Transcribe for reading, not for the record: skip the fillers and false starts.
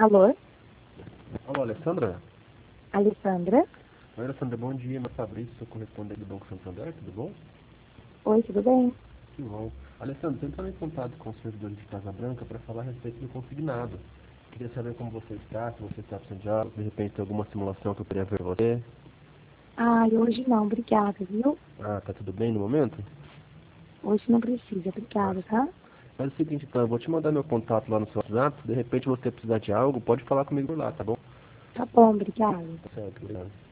Alô, Alô, Alessandra? Alessandra? Oi, Alessandra, bom dia. Meu Fabrício, sou correspondente do Banco Santander, tudo bom? Oi, tudo bem? Que bom. Alessandra, tô entrando em contato com os servidores de Casa Branca para falar a respeito do consignado. Queria saber como você está, se você está precisando de algo, de repente tem alguma simulação que eu poderia ver você. Ai, hoje não, obrigada, viu? Ah, tá tudo bem no momento? Hoje não precisa, Ah, obrigada, tá? faz o seguinte então, eu vou te mandar meu contato lá no seu WhatsApp, de repente você precisar de algo, pode falar comigo por lá, tá bom? Tá bom, obrigada. Tá certo, obrigado.